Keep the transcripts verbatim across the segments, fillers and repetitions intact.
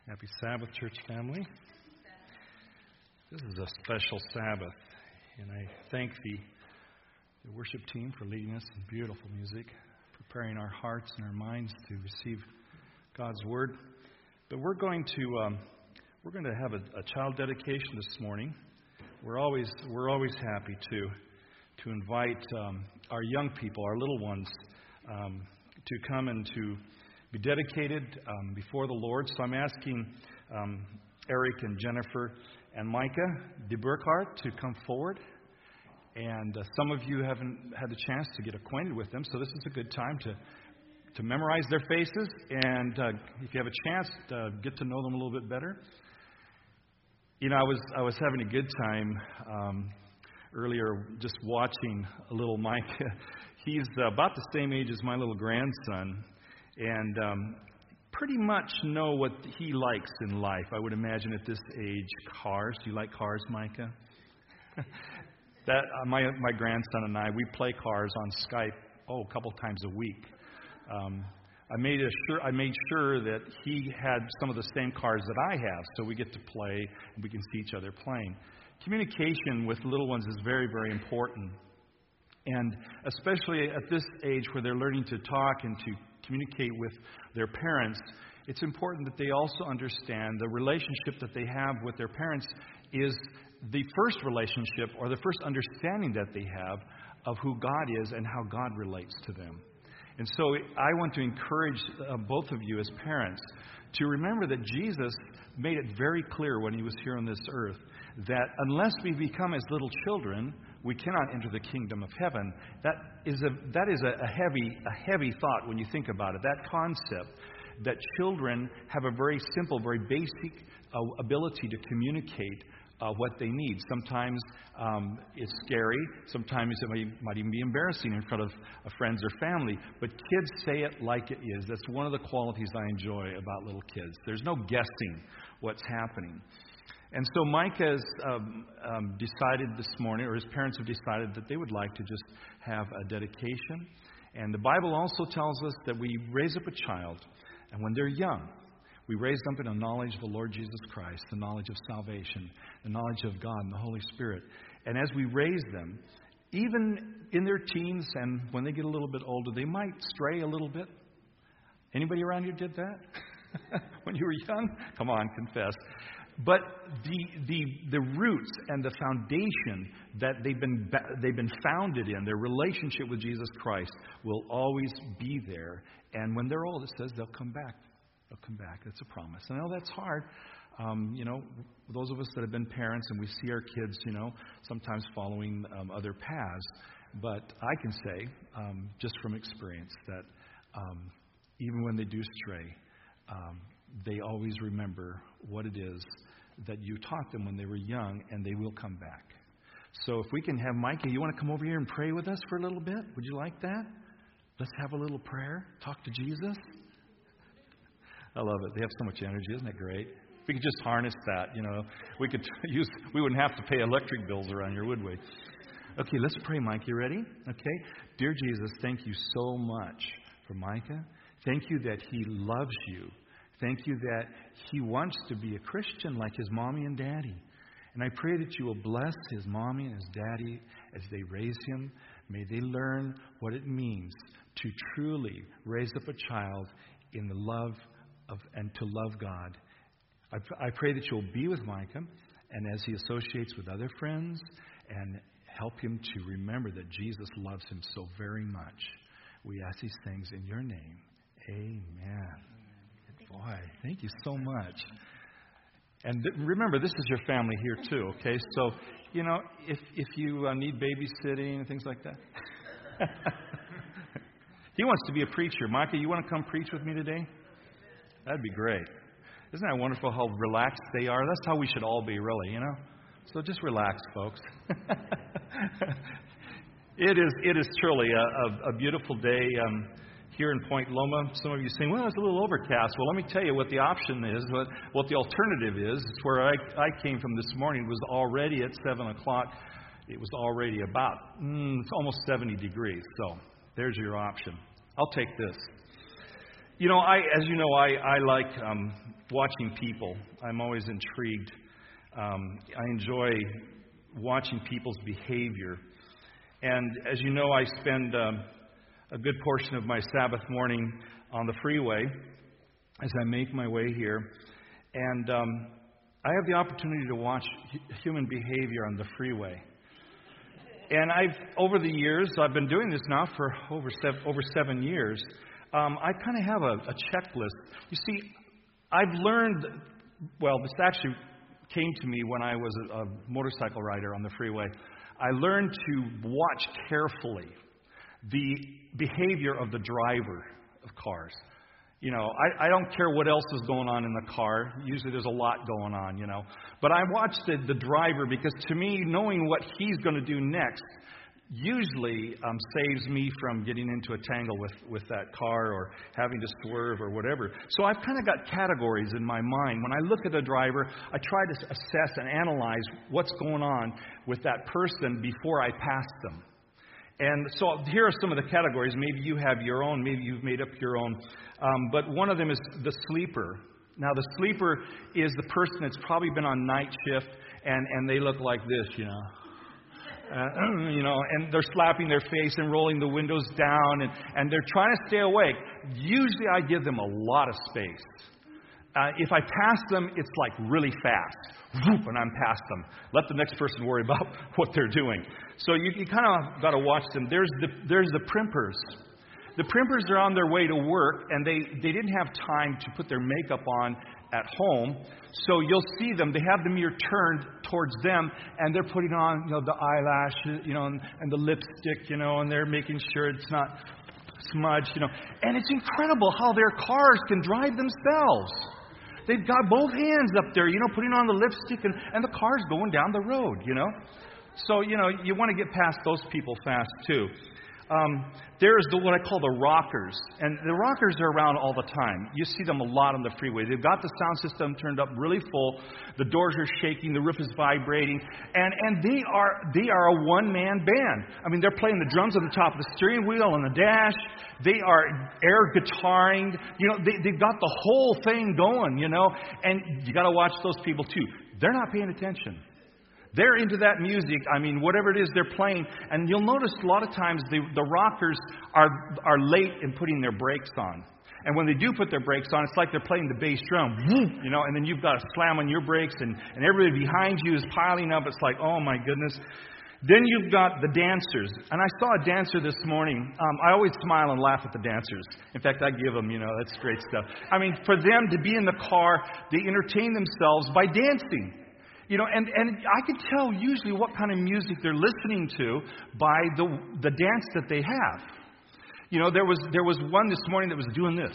Happy Sabbath, church family. This is a special Sabbath, and I thank the, the worship team for leading us in beautiful music, preparing our hearts and our minds to receive God's Word. But we're going to um, we're going to have a, a child dedication this morning. We're always we're always happy to to invite um, our young people, our little ones, um, to come and to be dedicated um, before the Lord. So I'm asking um, Eric and Jennifer and Micah de Burkhardt to come forward. And uh, some of you haven't had the chance to get acquainted with them, so this is a good time to to memorize their faces. And uh, if you have a chance, uh, get to know them a little bit better. You know, I was I was having a good time um, earlier just watching a little Micah. He's uh, about the same age as my little grandson. And um, pretty much know what he likes in life, I would imagine, at this age. Cars. Do you like cars, Micah? that uh, my my grandson and I, we play cars on Skype, oh, a couple times a week. Um, I made a sure I made sure that he had some of the same cars that I have, so we get to play and we can see each other playing. Communication with little ones is very, very important. And especially at this age where they're learning to talk and to communicate with their parents, it's important that they also understand the relationship that they have with their parents is the first relationship or the first understanding that they have of who God is and how God relates to them. And so I want to encourage uh, both of you as parents to remember that Jesus made it very clear when he was here on this earth that unless we become as little children, we cannot enter the kingdom of heaven. That is a that is a, a heavy a heavy thought when you think about it. That concept that children have a very simple, very basic uh, ability to communicate uh, what they need. Sometimes um, it's scary. Sometimes it might, might even be embarrassing in front of uh, friends or family. But kids say it like it is. That's one of the qualities I enjoy about little kids. There's no guessing what's happening. And so Mike has um, um, decided this morning, or his parents have decided that they would like to just have a dedication. And the Bible also tells us that we raise up a child, and when they're young, we raise them in the knowledge of the Lord Jesus Christ, the knowledge of salvation, the knowledge of God and the Holy Spirit. And as we raise them, even in their teens and when they get a little bit older, they might stray a little bit. Anybody around here did that? When you were young? Come on, confess. But the the the roots and the foundation that they've been they've been founded in, their relationship with Jesus Christ, will always be there. And when they're old, it says they'll come back. They'll come back. That's a promise. I know that's hard. Um, you know, those of us that have been parents and we see our kids, you know, sometimes following um, other paths. But I can say, um, just from experience, that um, even when they do stray, um, they always remember what it is that you taught them when they were young, and they will come back. So if we can have Micah, you want to come over here and pray with us for a little bit? Would you like that? Let's have a little prayer. Talk to Jesus. I love it. They have so much energy. Isn't it great? If we could just harness that, you know, we could use. We wouldn't have to pay electric bills around here, would we? Okay, let's pray, Mike. You ready? Okay. Dear Jesus, thank you so much for Micah. Thank you that he loves you. Thank you that he wants to be a Christian like his mommy and daddy. And I pray that you will bless his mommy and his daddy as they raise him. May they learn what it means to truly raise up a child in the love of and to love God. I, I pray that you'll be with Micah, and as he associates with other friends, and help him to remember that Jesus loves him so very much. We ask these things in your name. Amen. Boy, thank you so much. And th- remember, this is your family here too, okay? So, you know, if if you uh, need babysitting and things like that. He wants to be a preacher. Micah, you want to come preach with me today? That'd be great. Isn't that wonderful how relaxed they are? That's how we should all be, really, you know? So just relax, folks. It is it is truly a, a, a beautiful day. Um, Here in Point Loma, some of you saying, well, it's a little overcast. Well, let me tell you what the option is, what, what the alternative is. It's where I, I came from this morning. It was already at seven o'clock. It was already about mm, it's almost seventy degrees. So there's your option. I'll take this. You know, I as you know, I, I like um, watching people. I'm always intrigued. Um, I enjoy watching people's behavior. And as you know, I spend um, a good portion of my Sabbath morning on the freeway as I make my way here. And um, I have the opportunity to watch hu- human behavior on the freeway. And I've, over the years, I've been doing this now for over seven, over seven years. Um, I kind of have a, a checklist. You see, I've learned, well, this actually came to me when I was a, a motorcycle rider on the freeway. I learned to watch carefully the behavior of the driver of cars. You know, I, I don't care what else is going on in the car. Usually there's a lot going on, you know. But I watch the, the driver because to me, knowing what he's going to do next usually um, saves me from getting into a tangle with, with that car or having to swerve or whatever. So I've kind of got categories in my mind. When I look at a driver, I try to assess and analyze what's going on with that person before I pass them. And so here are some of the categories. Maybe you have your own. Maybe you've made up your own. Um, but one of them is the sleeper. Now, the sleeper is the person that's probably been on night shift, and, and they look like this, you know. Uh, you know, and they're slapping their face and rolling the windows down, and, and they're trying to stay awake. Usually I give them a lot of space. Uh, if I pass them, it's like really fast. Whoop, and I'm past them. Let the next person worry about what they're doing. So you, you kind of got to watch them. There's the, there's the primpers. The primpers are on their way to work, and they, they didn't have time to put their makeup on at home. So you'll see them. They have the mirror turned towards them, and they're putting on, you know, the eyelashes, you know, and, and the lipstick, you know, and they're making sure it's not smudged, you know. And it's incredible how their cars can drive themselves. They've got both hands up there, you know, putting on the lipstick, and, and the car's going down the road, you know. So, you know, you want to get past those people fast, too. Um, there's the what I call the rockers. And the rockers are around all the time. You see them a lot on the freeway. They've got the sound system turned up really full. The doors are shaking. The roof is vibrating. And and they are they are a one-man band. I mean, they're playing the drums on the top of the steering wheel, on the dash. They are air guitaring. You know, they, they've got the whole thing going, you know. And you got to watch those people, too. They're not paying attention. They're into that music, I mean, whatever it is they're playing. And you'll notice a lot of times the, the rockers are are late in putting their brakes on. And when they do put their brakes on, it's like they're playing the bass drum, you know, and then you've got to slam on your brakes, and, and everybody behind you is piling up. It's like, oh, my goodness. Then you've got the dancers. And I saw a dancer this morning. Um, I always smile and laugh at the dancers. In fact, I give them, you know, that's great stuff. I mean, for them to be in the car, they entertain themselves by dancing. You know, and, and I can tell usually what kind of music they're listening to by the the dance that they have. You know, there was there was one this morning that was doing this.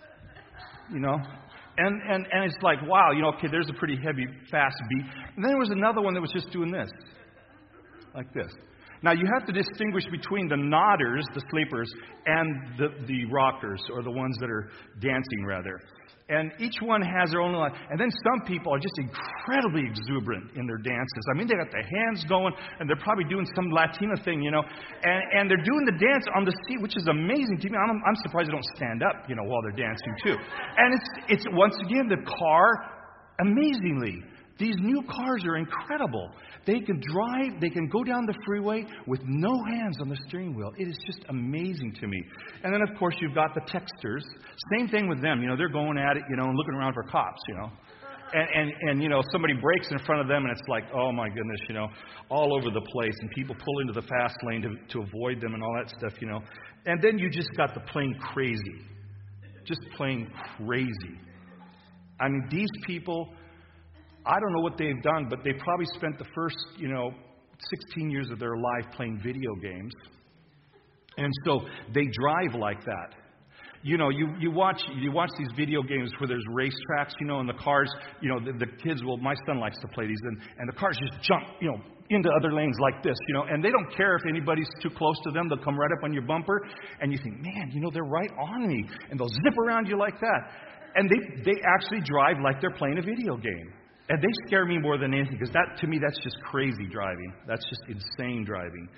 You know, and, and, and it's like, wow, you know, okay, there's a pretty heavy, fast beat. And then there was another one that was just doing this, like this. Now, you have to distinguish between the nodders, the sleepers, and the, the rockers, or the ones that are dancing, rather. And each one has their own life. And then some people are just incredibly exuberant in their dances. I mean, they got their hands going, and they're probably doing some Latina thing, you know. And, and they're doing the dance on the seat, which is amazing to me. I'm, I'm surprised they don't stand up, you know, while they're dancing, too. And it's, it's once again, the car, amazingly, these new cars are incredible. They can drive, they can go down the freeway with no hands on the steering wheel. It is just amazing to me. And then, of course, you've got the texters. Same thing with them. You know, they're going at it, you know, and looking around for cops, you know. And, and, and, you know, somebody breaks in front of them, and it's like, oh, my goodness, you know, all over the place. And people pull into the fast lane to, to avoid them and all that stuff, you know. And then you just got the plain crazy. Just plain crazy. I mean, these people, I don't know what they've done, but they probably spent the first, you know, sixteen years of their life playing video games. And so they drive like that. You know, you, you watch you watch these video games where there's racetracks, you know, and the cars, you know, the, the kids will, my son likes to play these, and, and the cars just jump, you know, into other lanes like this, you know, and they don't care if anybody's too close to them. They'll come right up on your bumper, and you think, man, you know, they're right on me, and they'll zip around you like that. And they, they actually drive like they're playing a video game. And they scare me more than anything, because that, to me, that's just crazy driving. That's just insane driving.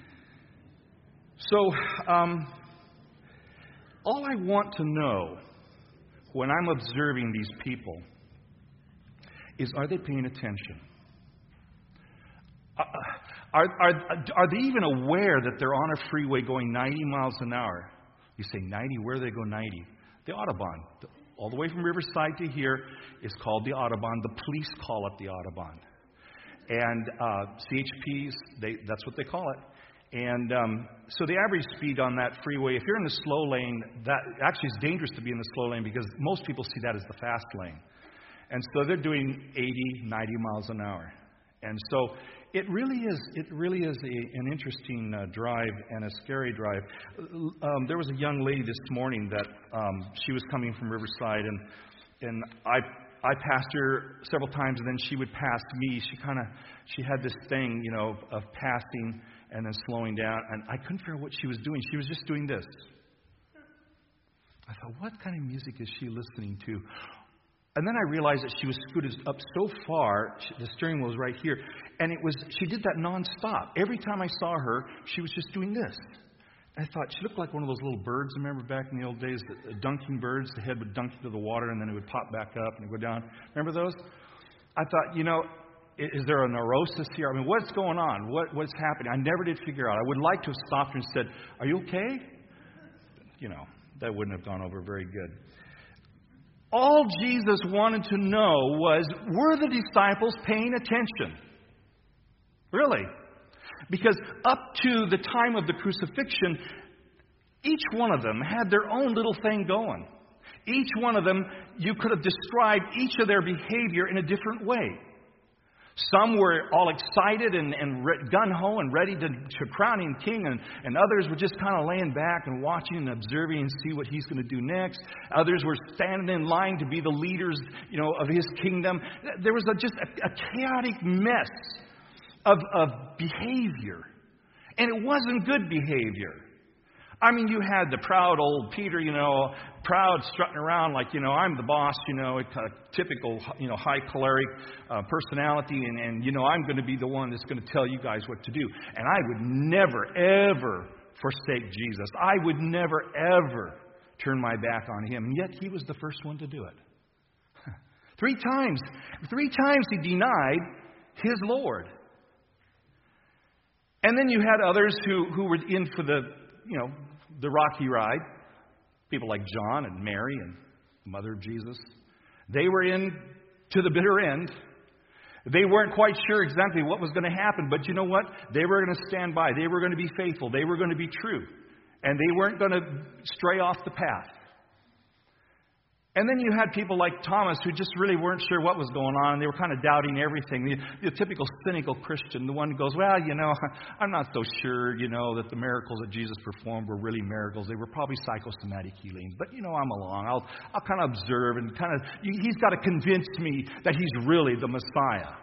So, um, all I want to know when I'm observing these people is, are they paying attention? Uh, are, are, are they even aware that they're on a freeway going ninety miles an hour? You say ninety, where do they go ninety? The Autobahn. All the way from Riverside to here is called the Autobahn. The police call it the Autobahn. And uh, C H Ps, they, that's what they call it. And um, so the average speed on that freeway, if you're in the slow lane, that actually is dangerous to be in the slow lane because most people see that as the fast lane. And so they're doing eighty, ninety miles an hour. And so it really is, it really is a, an interesting uh, drive and a scary drive. Um, there was a young lady this morning that um, she was coming from Riverside, and and I I passed her several times, and then she would pass me. She kind of she had this thing, you know, of passing and then slowing down, and I couldn't figure out what she was doing. She was just doing this. I thought, what kind of music is she listening to? And then I realized that she was scooted up so far, the steering wheel was right here, and it was she did that nonstop. Every time I saw her, she was just doing this. I thought she looked like one of those little birds. Remember back in the old days, the dunking birds? The head would dunk into the water, and then it would pop back up and go down. Remember those? I thought, you know, is there a neurosis here? I mean, what's going on? What what's happening? I never did figure out. I would like to have stopped her and said, "Are you okay?" You know, that wouldn't have gone over very good. All Jesus wanted to know was, were the disciples paying attention? Really? Because up to the time of the crucifixion, each one of them had their own little thing going. Each one of them, you could have described each of their behavior in a different way. Some were all excited and, and re- gung-ho and ready to, to crown him king, and, and others were just kind of laying back and watching and observing and see what he's going to do next. Others were standing in line to be the leaders, you know, of his kingdom. There was a, just a, a chaotic mess of, of behavior, and it wasn't good behavior. I mean, you had the proud old Peter, you know, proud, strutting around like, you know, I'm the boss, you know, a typical, you know, high choleric uh, personality, and, and, you know, I'm going to be the one that's going to tell you guys what to do. And I would never, ever forsake Jesus. I would never, ever turn my back on him. And yet he was the first one to do it. Three times, three times he denied his Lord. And then you had others who, who were in for the, you know, the rocky ride. People like John and Mary and the mother of Jesus. They were in to the bitter end. They weren't quite sure exactly what was going to happen, but you know what? They were going to stand by. They were going to be faithful. They were going to be true. And they weren't going to stray off the path. And then you had people like Thomas who just really weren't sure what was going on. They were kind of doubting everything. The, the typical cynical Christian, the one who goes, well, you know, I'm not so sure, you know, that the miracles that Jesus performed were really miracles. They were probably psychosomatic healings. But, you know, I'm along. I'll, I'll kind of observe and kind of, he's got to convince me that he's really the Messiah.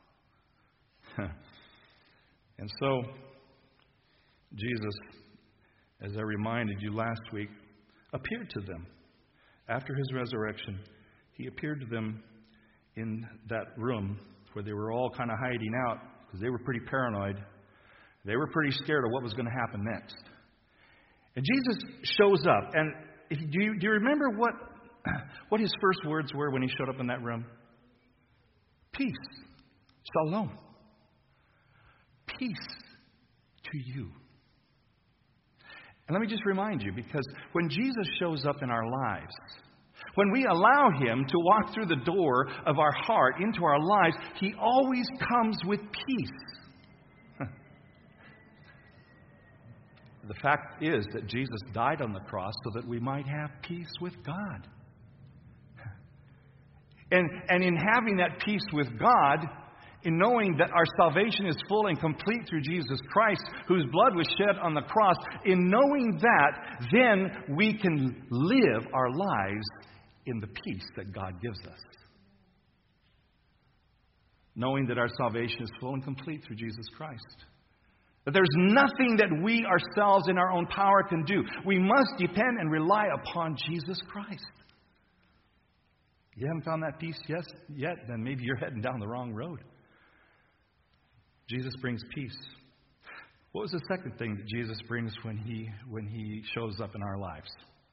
And so, Jesus, as I reminded you last week, appeared to them. After his resurrection, he appeared to them in that room where they were all kind of hiding out because they were pretty paranoid. They were pretty scared of what was going to happen next. And Jesus shows up. And if, do, you, do you remember what, what his first words were when he showed up in that room? Peace. Shalom. Peace to you. And let me just remind you, because when Jesus shows up in our lives, when we allow him to walk through the door of our heart into our lives, he always comes with peace. The fact is that Jesus died on the cross so that we might have peace with God. And, and in having that peace with God, in knowing that our salvation is full and complete through Jesus Christ, whose blood was shed on the cross, in knowing that, then we can live our lives in the peace that God gives us. Knowing that our salvation is full and complete through Jesus Christ. That there's nothing that we ourselves in our own power can do. We must depend and rely upon Jesus Christ. You haven't found that peace yes, yet? Then maybe you're heading down the wrong road. Jesus brings peace. What was the second thing that Jesus brings when he when he shows up in our lives?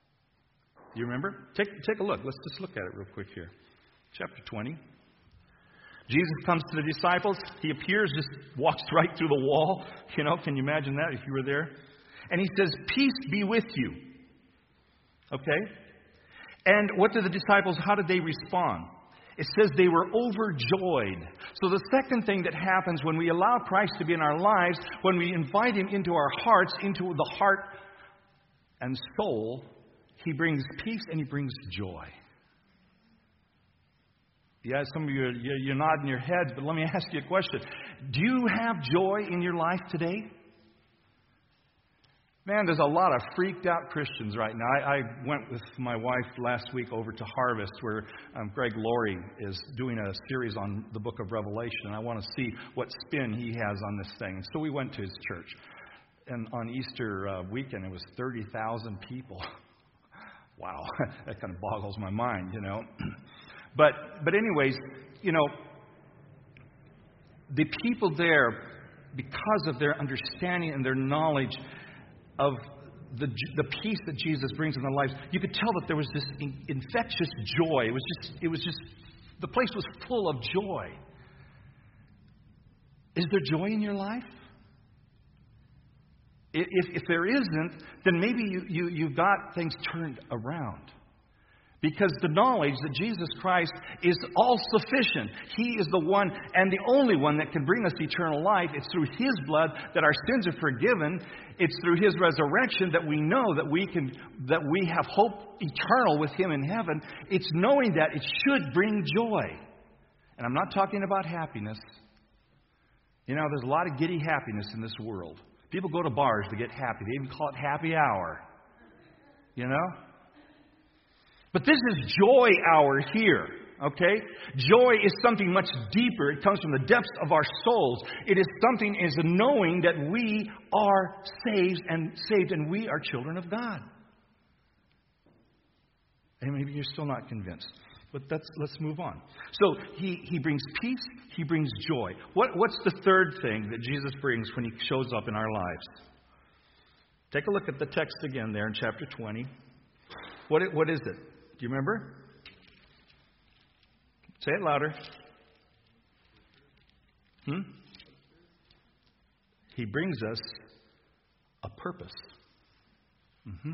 Do you remember? Take take a look. Let's just look at it real quick here. Chapter twenty. Jesus comes to the disciples. He appears, just walks right through the wall. You know, can you imagine that if you were there? And he says, peace be with you. Okay? And what did the disciples, how did they respond? It says they were overjoyed. So the second thing that happens when we allow Christ to be in our lives, when we invite Him into our hearts, into the heart and soul, He brings peace and He brings joy. Yeah, some of you, are, you're nodding your heads, but let me ask you a question. Do you have joy in your life today? Man, there's a lot of freaked out Christians right now. I, I went with my wife last week over to Harvest, where um, Greg Laurie is doing a series on the book of Revelation, and I want to see what spin he has on this thing. So we went to his church. And on Easter uh, weekend, it was thirty thousand people. Wow, that kind of boggles my mind, you know. But, but anyways, you know, the people there, because of their understanding and their knowledge of the the peace that Jesus brings in their lives, you could tell that there was this in, infectious joy. It was just, it was just, the place was full of joy. Is there joy in your life? If, if there isn't, then maybe you, you, you've got things turned around. Because the knowledge that Jesus Christ is all-sufficient. He is the one and the only one that can bring us eternal life. It's through His blood that our sins are forgiven. It's through His resurrection that we know that we can that we have hope eternal with Him in heaven. It's knowing that it should bring joy. And I'm not talking about happiness. You know, there's a lot of giddy happiness in this world. People go to bars to get happy. They even call it happy hour. You know? But this is joy hour here, okay? Joy is something much deeper. It comes from the depths of our souls. It is something, is a knowing that we are saved and saved and we are children of God. And maybe you're still not convinced. But that's, let's move on. So he, he brings peace, He brings joy. What, what's the third thing that Jesus brings when He shows up in our lives? Take a look at the text again there in chapter twenty. What, what is it? Do you remember? Say it louder. Hmm? He brings us a purpose. Mm-hmm.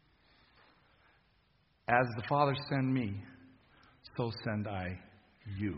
As the Father sent me, so send I you.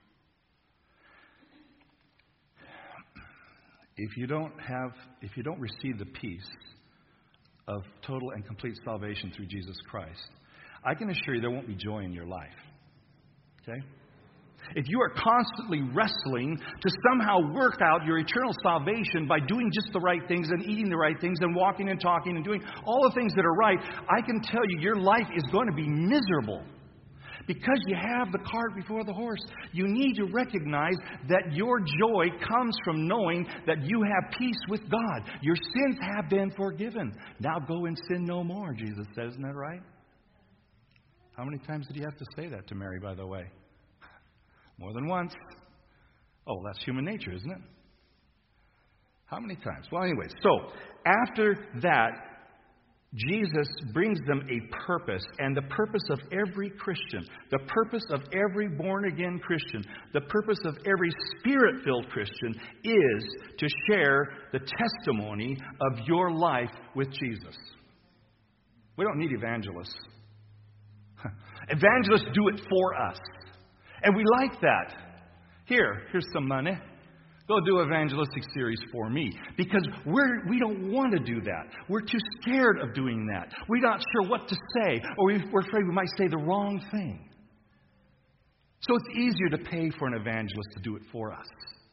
If you don't have, if you don't receive the peace of total and complete salvation through Jesus Christ, I can assure you there won't be joy in your life. Okay? If you are constantly wrestling to somehow work out your eternal salvation by doing just the right things and eating the right things and walking and talking and doing all the things that are right, I can tell you your life is going to be miserable. Because you have the cart before the horse. You need to recognize that your joy comes from knowing that you have peace with God. Your sins have been forgiven. Now go and sin no more, Jesus says. Isn't that right? How many times did He have to say that to Mary, by the way? More than once. Oh, that's human nature, isn't it? How many times? Well, anyway, so after that, Jesus brings them a purpose, and the purpose of every Christian, the purpose of every born-again Christian, the purpose of every Spirit-filled Christian is to share the testimony of your life with Jesus. We don't need evangelists. Evangelists do it for us. And we like that. Here, here's some money. Go do an evangelistic series for me. Because we're, we don't want to do that. We're too scared of doing that. We're not sure what to say, or we're afraid we might say the wrong thing. So it's easier to pay for an evangelist to do it for us.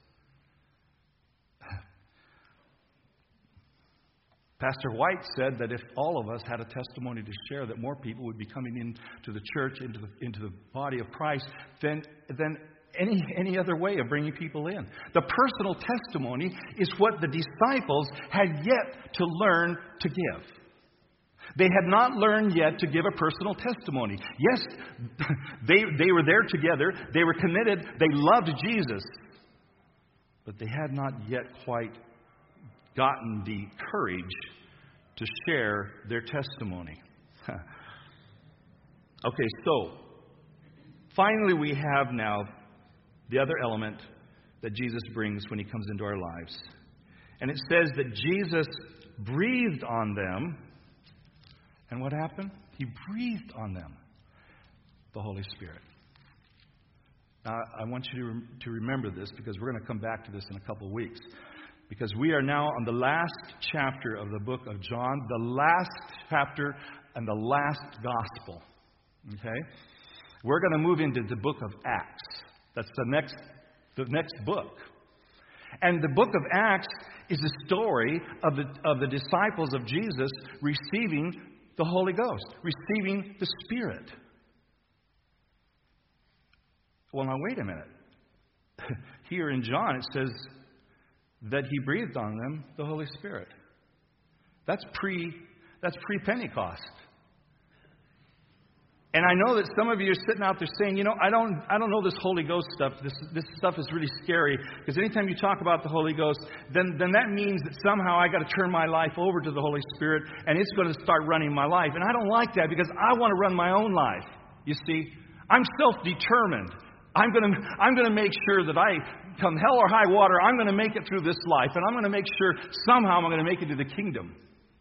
Pastor White said that if all of us had a testimony to share, that more people would be coming into the church, into the, into the body of Christ, than, than any, any other way of bringing people in. The personal testimony is what the disciples had yet to learn to give. They had not learned yet to give a personal testimony. Yes, they, they were there together. They were committed. They loved Jesus. But they had not yet quite gotten the courage to share their testimony. Okay, so finally we have now the other element that Jesus brings when he comes into our lives. And it says that Jesus breathed on them. And what happened? He breathed on them the Holy Spirit. Now, I want you to, rem- to remember this, because we're going to come back to this in a couple of weeks. Because we are now on the last chapter of the book of John, the last chapter and the last gospel. Okay? We're going to move into the book of Acts. That's the next, the next book. And the book of Acts is a story of the, of the disciples of Jesus receiving the Holy Ghost, receiving the Spirit. Well, now wait a minute. Here in John it says that he breathed on them the Holy Spirit. That's pre that's pre-Pentecost. And I know that some of you are sitting out there saying, you know, I don't I don't know this Holy Ghost stuff. This this stuff is really scary, because anytime you talk about the Holy Ghost, then, then that means that somehow I got to turn my life over to the Holy Spirit and it's going to start running my life. And I don't like that, because I want to run my own life. You see, I'm self-determined. I'm going to I'm going to make sure that I, come hell or high water, I'm going to make it through this life, and I'm going to make sure somehow I'm going to make it to the kingdom.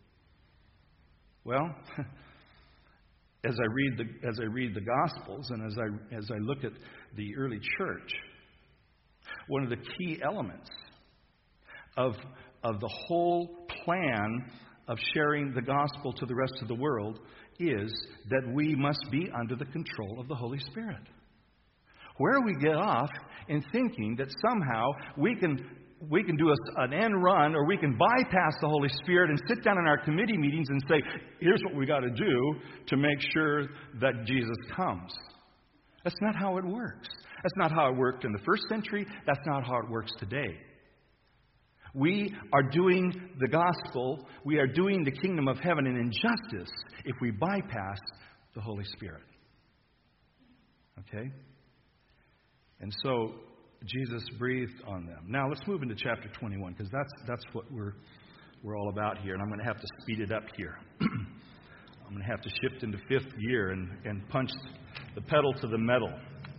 Well, as I read the as I read the Gospels, and as I as I look at the early church, one of the key elements of of the whole plan of sharing the gospel to the rest of the world is that we must be under the control of the Holy Spirit. Where we get off in thinking that somehow we can we can do a, an end run, or we can bypass the Holy Spirit and sit down in our committee meetings and say, here's what we got to do to make sure that Jesus comes. That's not how it works. That's not how it worked in the first century. That's not how it works today. We are doing the gospel, we are doing the kingdom of heaven an injustice if we bypass the Holy Spirit. Okay? And so Jesus breathed on them. Now let's move into chapter twenty-one, because that's that's what we're we're all about here. And I'm going to have to speed it up here. I'm going to have to shift into fifth gear and, and punch the pedal to the metal.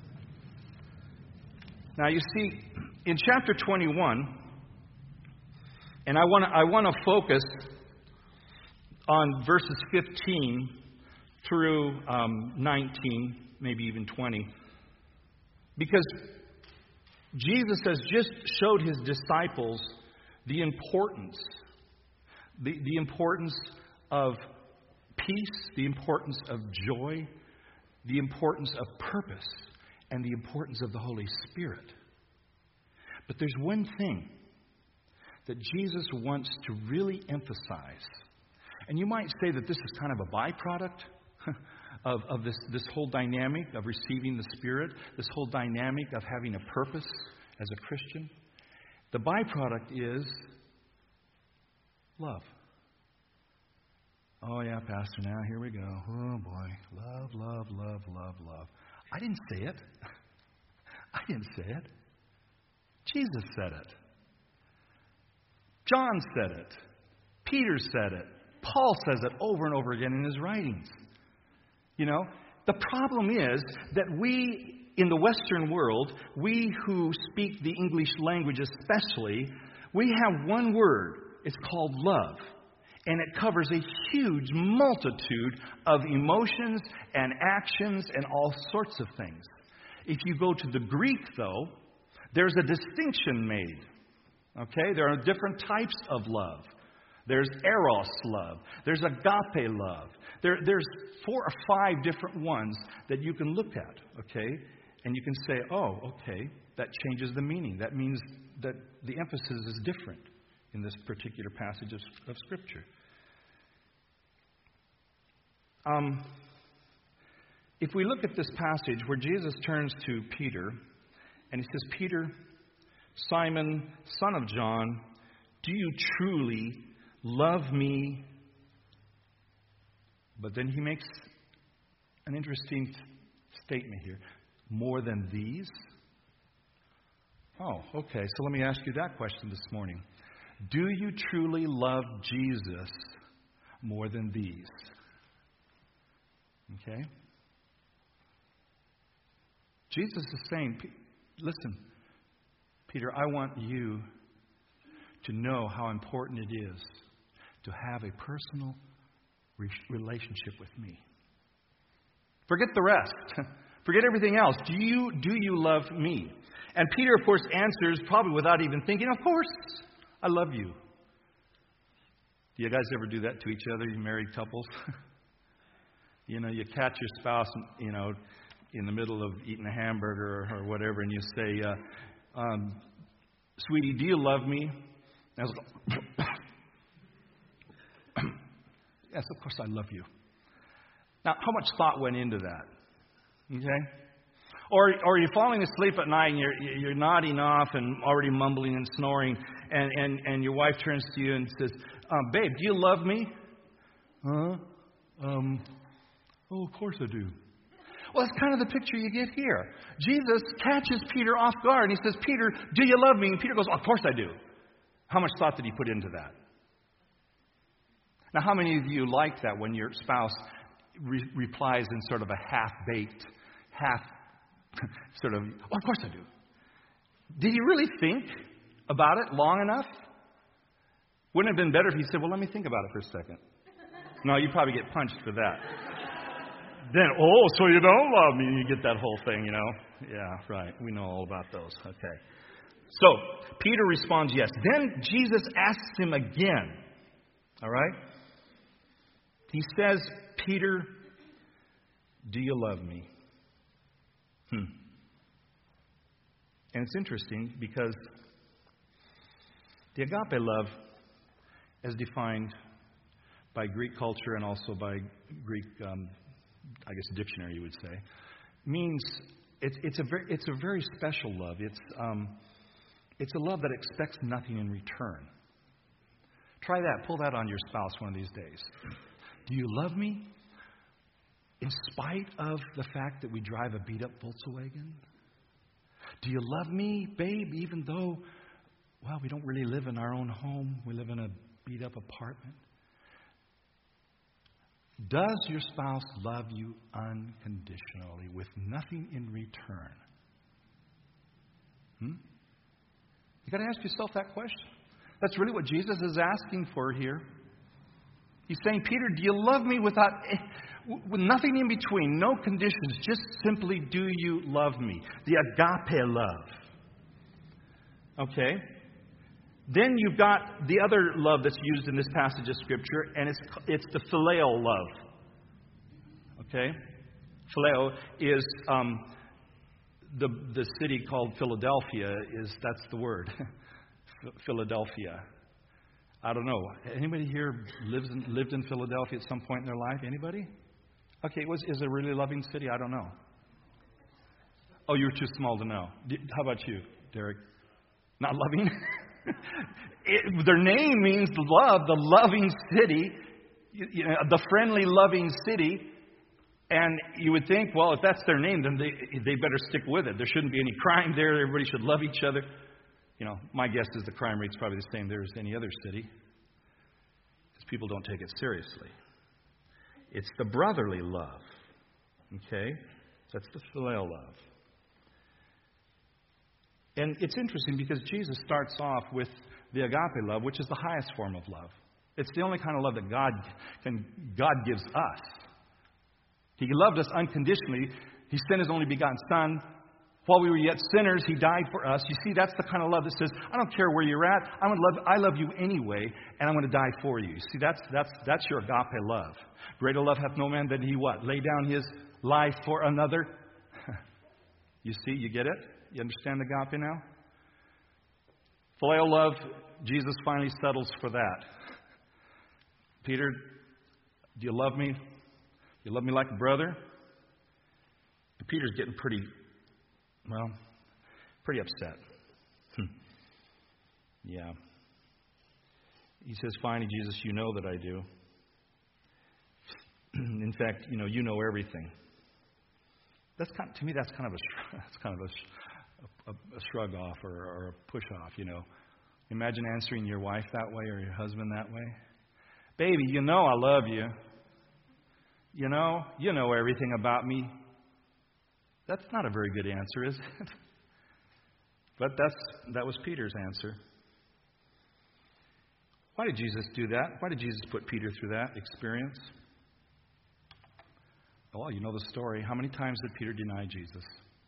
Now you see, in chapter twenty-one, and I want to I want to focus on verses fifteen through um, nineteen, maybe even twenty. Because Jesus has just showed his disciples the importance, the, the importance of peace, the importance of joy, the importance of purpose, and the importance of the Holy Spirit. But there's one thing that Jesus wants to really emphasize. And you might say that this is kind of a byproduct Of, of this, this whole dynamic of receiving the Spirit, this whole dynamic of having a purpose as a Christian. The byproduct is love. Oh yeah, Pastor, now here we go. Oh boy. Love, love, love, love, love. I didn't say it. I didn't say it. Jesus said it. John said it. Peter said it. Paul says it over and over again in his writings. You know, the problem is that we in the Western world, we who speak the English language especially, we have one word. It's called love. And it covers a huge multitude of emotions and actions and all sorts of things. If you go to the Greek, though, there's a distinction made. Okay? There are different types of love. There's eros love. There's agape love. There, there's four or five different ones that you can look at, okay? And you can say, oh, okay, that changes the meaning. That means that the emphasis is different in this particular passage of, of Scripture. Um, if we look at this passage where Jesus turns to Peter, and he says, Peter, Simon, son of John, do you truly love me? But then he makes an interesting statement here. More than these? Oh, okay. So let me ask you that question this morning. Do you truly love Jesus more than these? Okay? Jesus is saying, listen, Peter, I want you to know how important it is to have a personal re- relationship with me. Forget the rest. Forget everything else. Do you, do you love me? And Peter, of course, answers probably without even thinking, of course, I love you. Do you guys ever do that to each other, you married couples? You know, you catch your spouse, you know, in the middle of eating a hamburger or, or whatever, and you say, uh, um, sweetie, do you love me? And I was like, yes, of course I love you. Now, how much thought went into that? Okay? Or, or you're falling asleep at night and you're, you're nodding off and already mumbling and snoring, and, and, and your wife turns to you and says, um, babe, do you love me? Huh? Um, oh, of course I do. Well, that's kind of the picture you get here. Jesus catches Peter off guard and he says, Peter, do you love me? And Peter goes, of course I do. How much thought did he put into that? Now, how many of you like that when your spouse re- replies in sort of a half-baked, half sort of, oh, of course I do. Did he really think about it long enough? Wouldn't it have been better if he said, well, let me think about it for a second. No, you'd probably get punched for that. Then, oh, so you don't love me. You get that whole thing, you know. Yeah, right. We know all about those. Okay. So, Peter responds yes. Then Jesus asks him again. All right? He says, Peter, do you love me? Hmm. And it's interesting because the agape love, as defined by Greek culture and also by Greek, um, I guess, dictionary, you would say, means it's it's a very it's a very special love. It's um, it's a love that expects nothing in return. Try that. Pull that on your spouse one of these days. Do you love me in spite of the fact that we drive a beat-up Volkswagen? Do you love me, babe, even though, well, we don't really live in our own home. We live in a beat-up apartment. Does your spouse love you unconditionally with nothing in return? Hmm? You've got to ask yourself that question. That's really what Jesus is asking for here. He's saying, Peter, do you love me without, with nothing in between, no conditions, just simply, do you love me? The agape love. Okay? Then you've got the other love that's used in this passage of Scripture, and it's it's the phileo love. Okay? Phileo is um, the the city called Philadelphia. Is that's the word, Philadelphia. I don't know. Anybody here lives in, lived in Philadelphia at some point in their life? Anybody? Okay, was is it a really loving city? I don't know. Oh, you were too small to know. How about you, Derek? Not loving? It, their name means love, the loving city, you, you know, the friendly, loving city. And you would think, well, if that's their name, then they they better stick with it. There shouldn't be any crime there. Everybody should love each other. You know, my guess is the crime rate's probably the same there as any other city, because people don't take it seriously. It's the brotherly love. Okay? That's the phileo love. And it's interesting because Jesus starts off with the agape love, which is the highest form of love. It's the only kind of love that God can God gives us. He loved us unconditionally. He sent His only begotten Son. While we were yet sinners, He died for us. You see, that's the kind of love that says, I don't care where you're at. I'm gonna love, I love you anyway, and I'm going to die for you. See, that's that's that's your agape love. Greater love hath no man than he what? Lay down his life for another. You see, you get it? You understand the agape now? Phileo love, Jesus finally settles for that. Peter, do you love me? You love me like a brother? And Peter's getting pretty, well, pretty upset. Yeah. He says, finally, Jesus, you know that I do. In fact, you know, you know everything. That's kind of, to me, that's kind of a that's kind of a, a, a shrug off or, or a push off. You know, imagine answering your wife that way or your husband that way. Baby, you know I love you. You know, you know everything about me. That's not a very good answer, is it? But that's that was Peter's answer. Why did Jesus do that? Why did Jesus put Peter through that experience? Well, you know the story. How many times did Peter deny Jesus?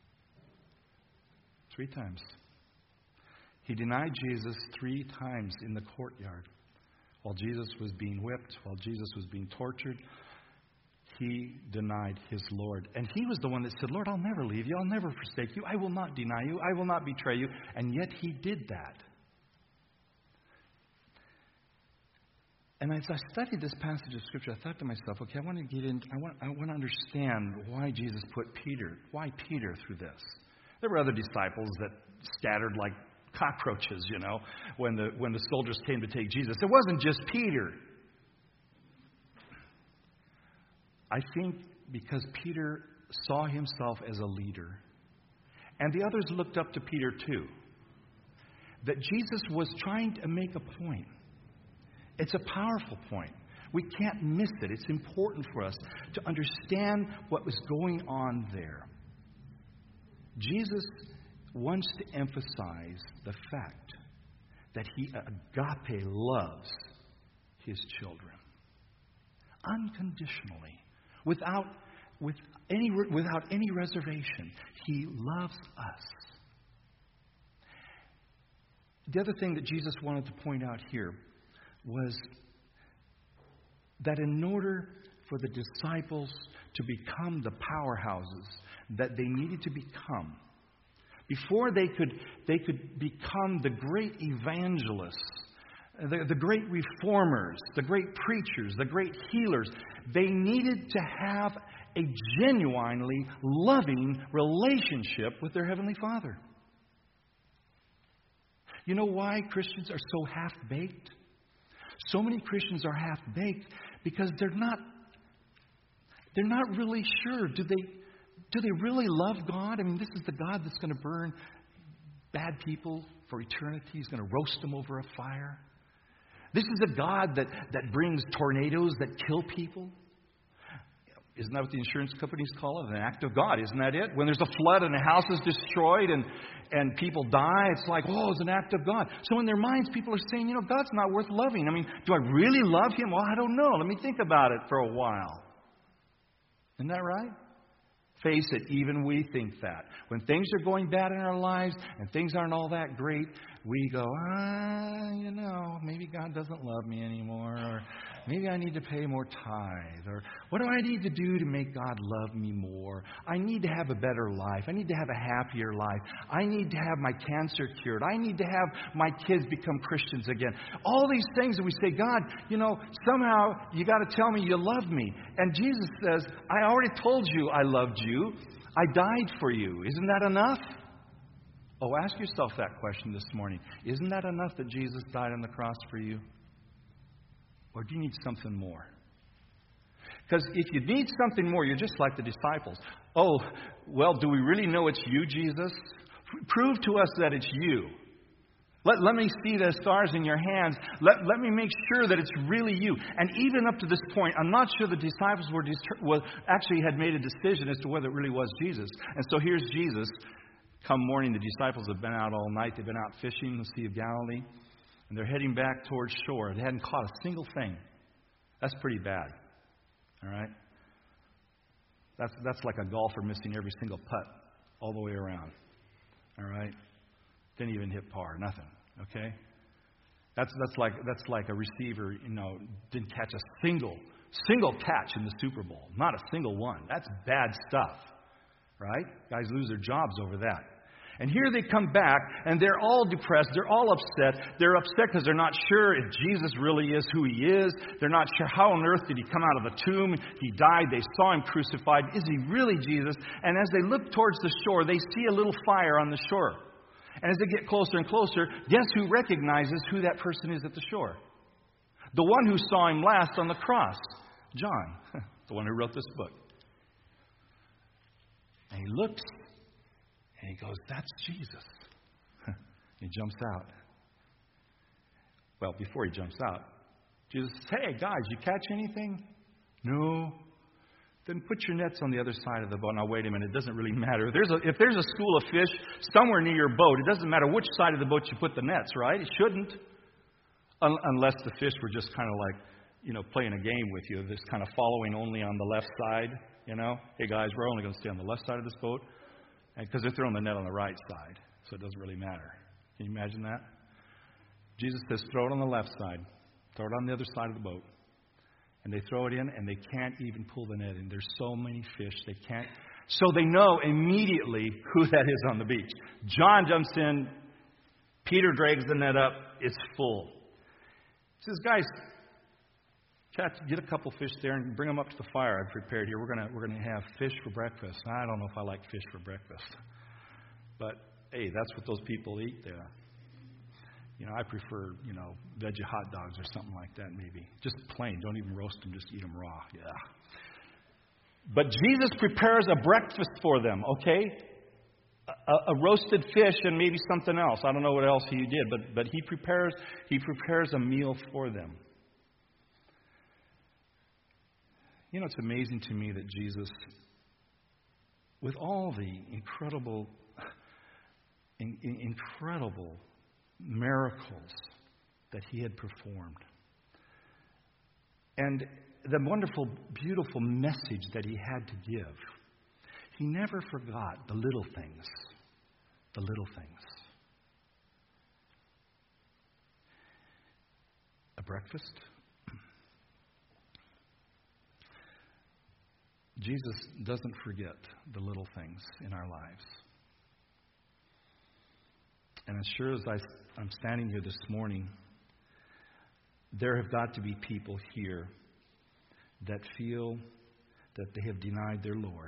Three times. He denied Jesus three times in the courtyard. While Jesus was being whipped, while Jesus was being tortured, he denied his Lord. And he was the one that said, Lord, I'll never leave you. I'll never forsake you. I will not deny you. I will not betray you. And yet he did that. And as I studied this passage of Scripture, I thought to myself, okay, I want to get in, I want, I want to understand why Jesus put Peter, why Peter through this. There were other disciples that scattered like cockroaches, you know, when the when the soldiers came to take Jesus. It wasn't just Peter. I think because Peter saw himself as a leader, and the others looked up to Peter too, that Jesus was trying to make a point. It's a powerful point. We can't miss it. It's important for us to understand what was going on there. Jesus wants to emphasize the fact that he agape loves his children unconditionally, without with any without any reservation. He loves us. The other thing that Jesus wanted to point out here was that in order for the disciples to become the powerhouses that they needed to become, before they could they could become the great evangelists, the, the great reformers, the great preachers, the great healers, they needed to have a genuinely loving relationship with their Heavenly Father. You know why Christians are so half-baked? So many Christians are half-baked because they're not they're not really sure. Do they do they really love God? I mean, this is the God that's going to burn bad people for eternity. He's going to roast them over a fire. This is a God that, that brings tornadoes that kill people. Isn't that what the insurance companies call it? An act of God, isn't that it? When there's a flood and a house is destroyed and, and people die, it's like, oh, it's an act of God. So in their minds, people are saying, you know, God's not worth loving. I mean, do I really love Him? Well, I don't know. Let me think about it for a while. Isn't that right? Face it, even we think that. When things are going bad in our lives and things aren't all that great, we go, ah, you know, maybe God doesn't love me anymore, or maybe I need to pay more tithe, or what do I need to do to make God love me more? I need to have a better life. I need to have a happier life. I need to have my cancer cured. I need to have my kids become Christians again. All these things that we say, God, you know, somehow you got to tell me you love me. And Jesus says, I already told you I loved you. I died for you. Isn't that enough? Oh, ask yourself that question this morning. Isn't that enough that Jesus died on the cross for you? Or do you need something more? Because if you need something more, you're just like the disciples. Oh, well, do we really know it's you, Jesus? Prove to us that it's you. Let, let me see the stars in your hands. Let, let me make sure that it's really you. And even up to this point, I'm not sure the disciples were, were actually had made a decision as to whether it really was Jesus. And so here's Jesus. Come morning, the disciples have been out all night. They've been out fishing in the Sea of Galilee. And they're heading back towards shore. They hadn't caught a single thing. That's pretty bad. All right? That's, that's like a golfer missing every single putt all the way around. All right? Didn't even hit par. Nothing. Okay? That's that's like that's like a receiver, you know, didn't catch a single single catch in the Super Bowl. Not a single one. That's bad stuff. Right? Guys lose their jobs over that. And here they come back, and they're all depressed. They're all upset. They're upset because they're not sure if Jesus really is who He is. They're not sure how on earth did He come out of the tomb. He died. They saw Him crucified. Is He really Jesus? And as they look towards the shore, they see a little fire on the shore. And as they get closer and closer, guess who recognizes who that person is at the shore? The one who saw Him last on the cross, John, the one who wrote this book. And he looks, and he goes, that's Jesus. He jumps out. Well, before he jumps out, Jesus says, hey, guys, you catch anything? No. then put your nets on the other side of the boat. Now, wait a minute. It doesn't really matter. If there's a, if there's a school of fish somewhere near your boat, it doesn't matter which side of the boat you put the nets, right? It shouldn't. Un- unless the fish were just kind of like, you know, playing a game with you, just kind of following only on the left side, you know. Hey, guys, we're only going to stay on the left side of this boat. Because they're throwing the net on the right side, so it doesn't really matter. Can you imagine that? Jesus says, throw it on the left side. Throw it on the other side of the boat. And they throw it in, and they can't even pull the net in. There's so many fish, they can't. So they know immediately who that is on the beach. John jumps in. Peter drags the net up. It's full. He says, guys, get a couple fish there and bring them up to the fire I've prepared here. We're gonna we're gonna have fish for breakfast. I don't know if I like fish for breakfast, but hey, that's what those people eat there. You know, I prefer you know veggie hot dogs or something like that. Maybe just plain. Don't even roast them. Just eat them raw. Yeah. But Jesus prepares a breakfast for them. Okay, a, a roasted fish and maybe something else. I don't know what else he did, but but he prepares he prepares a meal for them. You know, it's amazing to me that Jesus, with all the incredible, in, in, incredible miracles that he had performed, and the wonderful, beautiful message that he had to give, he never forgot the little things, the little things. A breakfast. Jesus doesn't forget the little things in our lives. And as sure as I, I'm standing here this morning, there have got to be people here that feel that they have denied their Lord.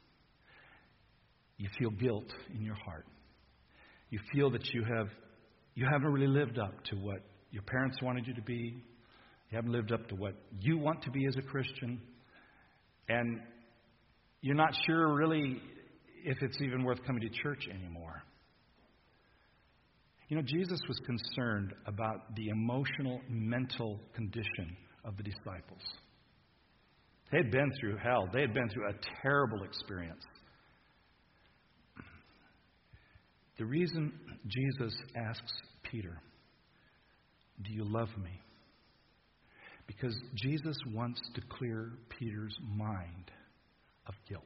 You feel guilt in your heart. You feel that you have you haven't really lived up to what your parents wanted you to be. You haven't lived up to what you want to be as a Christian. And you're not sure really if it's even worth coming to church anymore. You know, Jesus was concerned about the emotional, mental condition of the disciples. They had been through hell. They had been through a terrible experience. The reason Jesus asks Peter, do you love me? Because Jesus wants to clear Peter's mind of guilt.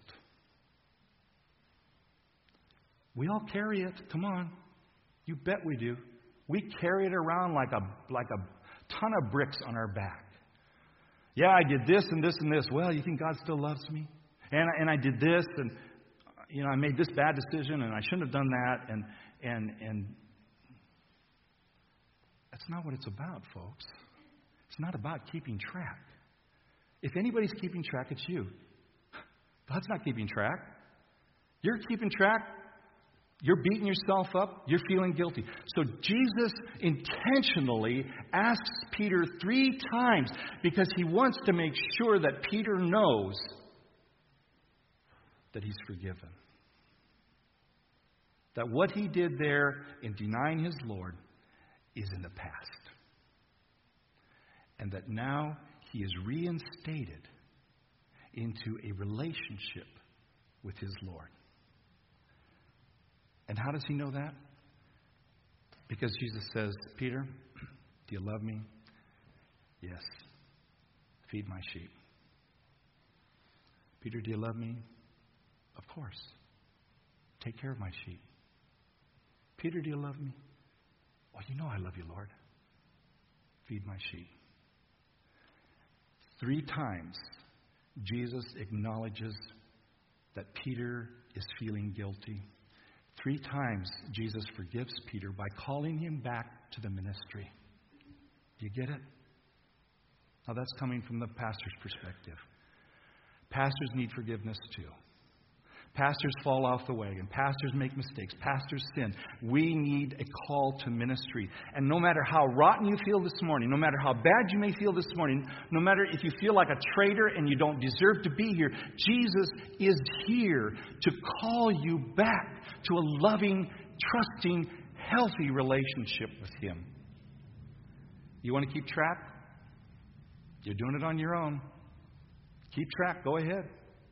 We all carry it. Come on. You bet we do. We carry it around like a like a ton of bricks on our back. Yeah, I did this and this and this. Well, you think God still loves me? And and I did this, and you know, I made this bad decision, and I shouldn't have done that, and and and that's not what it's about, folks. It's not about keeping track. If anybody's keeping track, it's you. God's not keeping track. You're keeping track. You're beating yourself up. You're feeling guilty. So Jesus intentionally asks Peter three times because he wants to make sure that Peter knows that he's forgiven. That what he did there in denying his Lord is in the past. And that now he is reinstated into a relationship with his Lord. And how does he know that? Because Jesus says, Peter, do you love me? Yes. Feed my sheep. Peter, do you love me? Of course. Take care of my sheep. Peter, do you love me? Well, you know I love you, Lord. Feed my sheep. Three times, Jesus acknowledges that Peter is feeling guilty. Three times, Jesus forgives Peter by calling him back to the ministry. Do you get it? Now, that's coming from the pastor's perspective. Pastors need forgiveness too. Pastors fall off the wagon. Pastors make mistakes. Pastors sin. We need a call to ministry. And no matter how rotten you feel this morning, no matter how bad you may feel this morning, no matter if you feel like a traitor and you don't deserve to be here, Jesus is here to call you back to a loving, trusting, healthy relationship with Him. You want to keep track? You're doing it on your own. Keep track. Go ahead.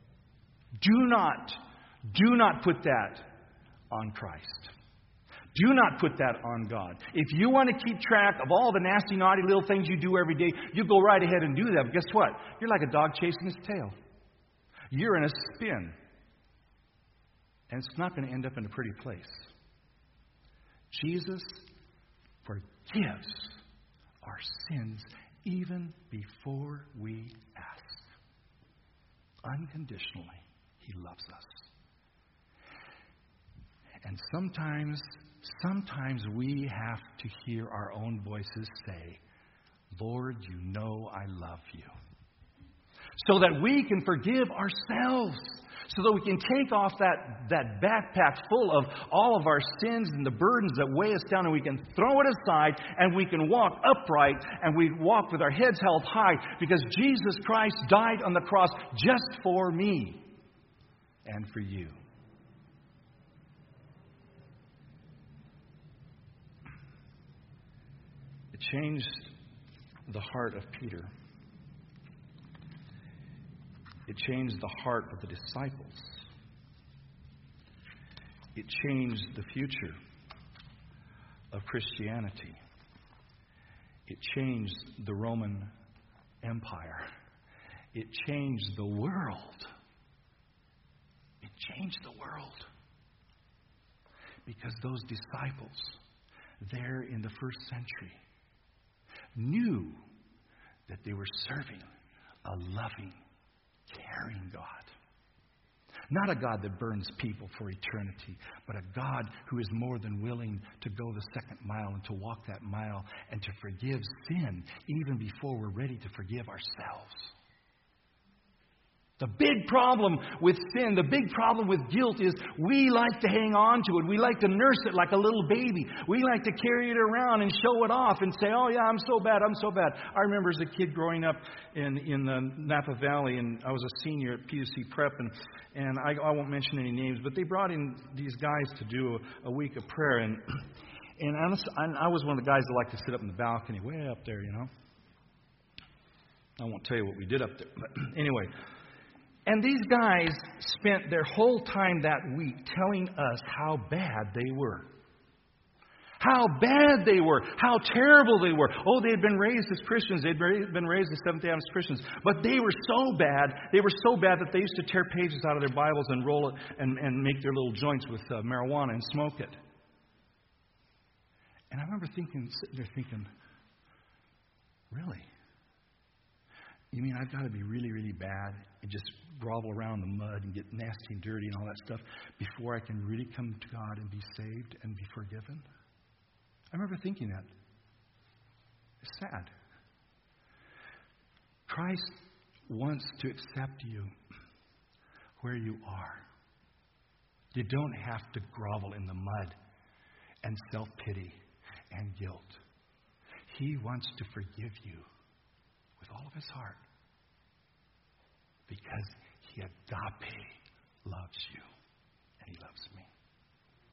Do not, do not put that on Christ. Do not put that on God. If you want to keep track of all the nasty, naughty little things you do every day, you go right ahead and do that. But guess what? You're like a dog chasing his tail. You're in a spin. And it's not going to end up in a pretty place. Jesus forgives our sins even before we ask. Unconditionally, He loves us. And sometimes, sometimes we have to hear our own voices say, Lord, you know I love you. So that we can forgive ourselves. So that we can take off that, that backpack full of all of our sins and the burdens that weigh us down, and we can throw it aside, and we can walk upright, and we walk with our heads held high, because Jesus Christ died on the cross just for me and for you. It changed the heart of Peter. It changed the heart of the disciples. It changed the future of Christianity. It changed the Roman Empire. It changed the world. It changed the world. Because those disciples there in the first century knew that they were serving a loving, caring God. Not a God that burns people for eternity, but a God who is more than willing to go the second mile and to walk that mile and to forgive sin even before we're ready to forgive ourselves. The big problem with sin, the big problem with guilt is we like to hang on to it. We like to nurse it like a little baby. We like to carry it around and show it off and say, oh yeah, I'm so bad, I'm so bad. I remember as a kid growing up in, in the Napa Valley, and I was a senior at P U C Prep, and, and I, I won't mention any names, but they brought in these guys to do a, a week of prayer, and, and honestly, I, I was one of the guys that liked to sit up in the balcony, way up there, you know. I won't tell you what we did up there, but anyway. And these guys spent their whole time that week telling us how bad they were. How bad they were. How terrible they were. Oh, they had been raised as Christians. They had been raised as Seventh-day Adventist Christians. But they were so bad. They were so bad that they used to tear pages out of their Bibles and roll it and, and make their little joints with uh, marijuana and smoke it. And I remember thinking, sitting there thinking, really? You mean I've got to be really, really bad and just grovel around in the mud and get nasty and dirty and all that stuff before I can really come to God and be saved and be forgiven? I remember thinking that. It's sad. Christ wants to accept you where you are. You don't have to grovel in the mud and self-pity and guilt. He wants to forgive you with all of his heart. Because he agape loves you. And he loves me.